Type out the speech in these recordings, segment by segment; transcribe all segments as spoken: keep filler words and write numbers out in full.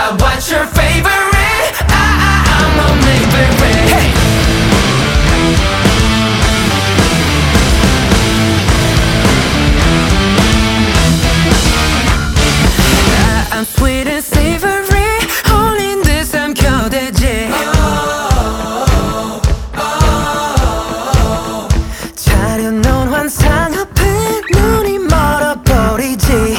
I, what's your favorite? I, I, I'm only favorite. Hey. I, I'm sweet and savory, 홀린 듯 삼켜대지. 차려놓은 환상 앞에 눈이 멀어버리지.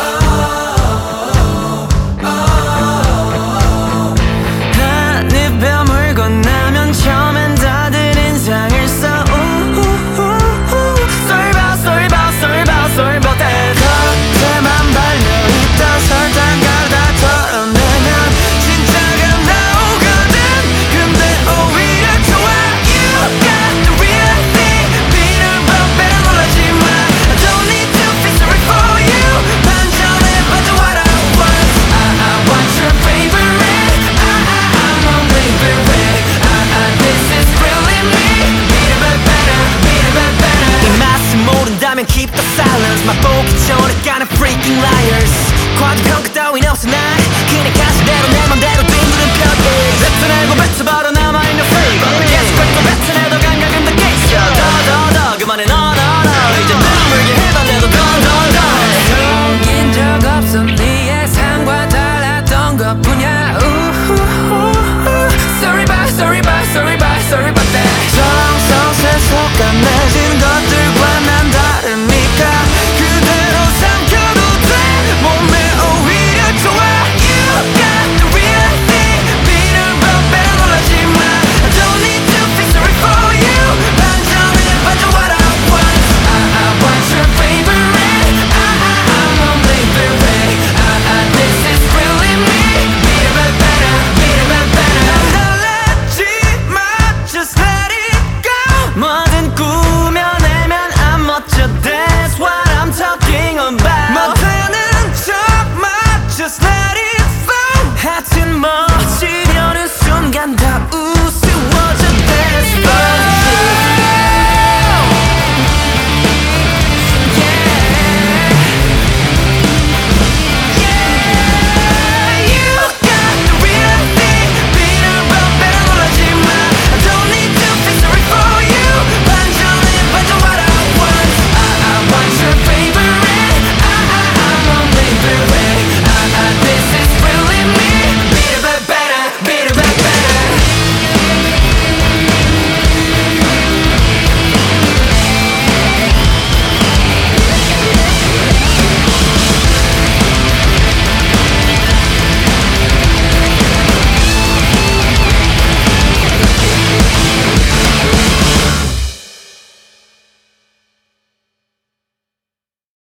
한입 뺨을 건너면 처음엔 다들 인상을 써. Sorry about, sorry about, sorry about, sorry about that. 겉에만 발려있던 설탕 가루다 털어내면 진짜가 나오거든. 근데 오히려 좋아. You got the real thing. 비를 법에 놀라지 마. I don't need to feel sorry for you. 반전해봐도 what I want. I, I want your favorite. I, I, I'm only favorite. I, I, this is really me. Beat it back better, beat it back better. 이 맛을 모른다면 keep the silence. 맛보기 전에 까는 freaking liars. 과도평가 따윈 없어 난 그냥 가시대로 내 맘대로 뒹구는 편이. 랩은 알고 뱉어봐.